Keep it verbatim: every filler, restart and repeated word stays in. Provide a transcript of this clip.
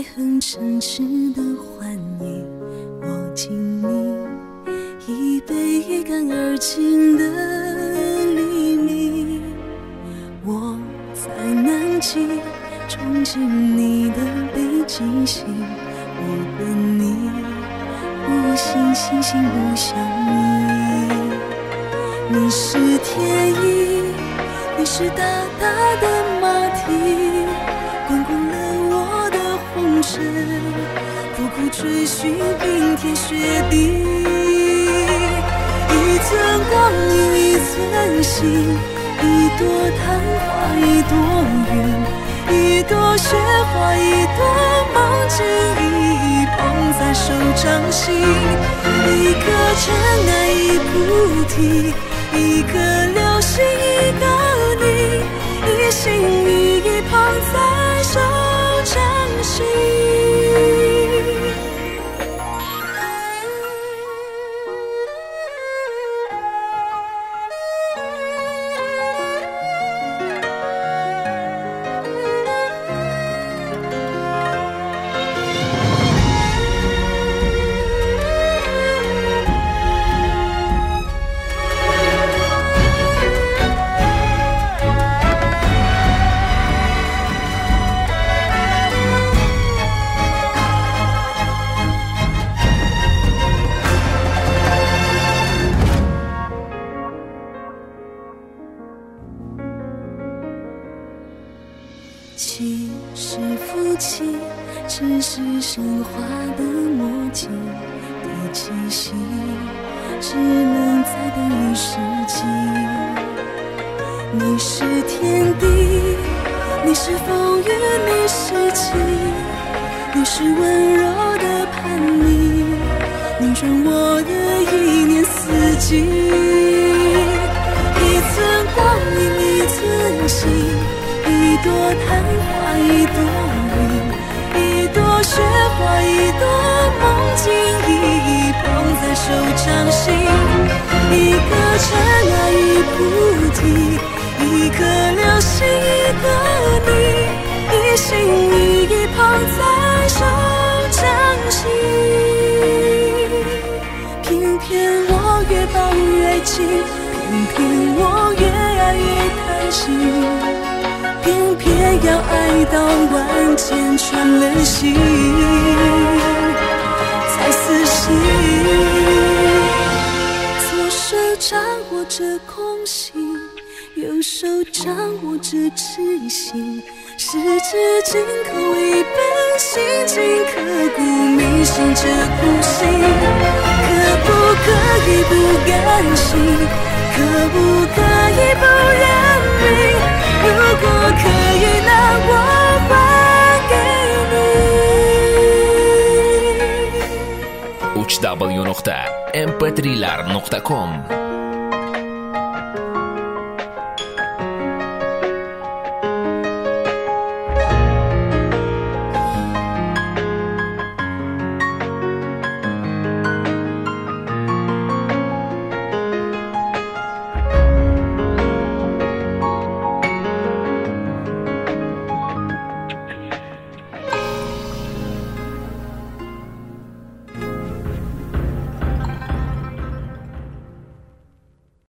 肯诚挚的欢迎，我敬你一杯一干而尽的黎明，我在南极憧憬你的北极星，我奔你不信星星不相依。你是天意，你是大大的马蹄，滚滚了我的红尘，苦苦追寻冰天雪地。一寸光阴一寸心，一朵昙花一朵云，一朵雪花一朵梦境，一捧在手掌心。一颗尘埃一菩提，一颗流星一个你，一心一意捧在手掌心。妻是夫妻，只是神话的默契，第七夕只能再等一世纪。你是天地，你是风雨，你是晴，你是温柔的叛逆，拧转我的一年四季。一寸光阴一寸心，一朵昙花一朵云，一朵雪花一朵梦境，一捧在手掌心。一个尘埃一菩提，一颗流星一个你，一心一意捧在手掌心。偏偏我越抱越紧，偏偏我越爱越贪心，偏偏要爱到万箭穿了心才死心。左手掌握着空心，右手掌握着痴心，十指紧扣一本心经，刻骨铭心这苦心。可不可以不甘心？可不可以不认命？如果可以，那我还给你。 w w w dot m p three lar dot com